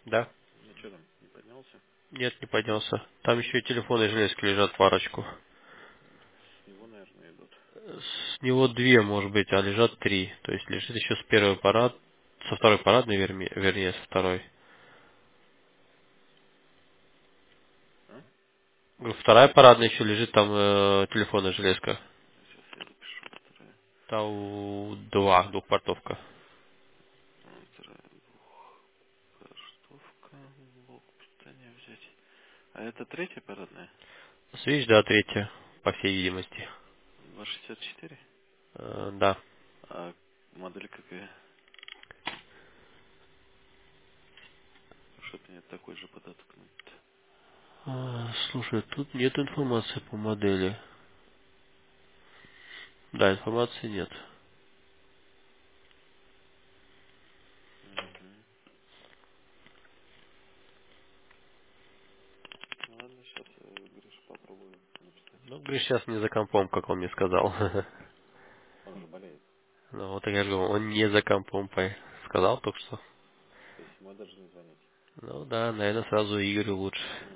Да? Ну что там, не поднялся? Нет, не поднялся. Там еще и телефоны и железки лежат парочку. С него, наверное, идут. С него две, может быть, а лежат три. То есть лежит еще с первой парад, со второй парадной, вернее, со второй. А? Говорю, вторая парадная еще лежит, там телефон и железка. Сейчас я запишу вторая. Там два, двухпортовка. Вторая двухпортовка. Блок питания взять. А это третья парадная? Свич, да, третья, по всей видимости. 264. Да. А модель какая? Что-то нет такой же подоткнут. Слушай, тут нет информации по модели. Да, информации нет. Угу. Ладно, сейчас, Гриша, попробую написать. Ну, говоришь, сейчас не за компом, как он мне сказал. Он же болеет. Ну, вот я же говорю, он не за компом сказал только что. То есть ему даже не звонить. Ну да, наверное, сразу Игорю лучше.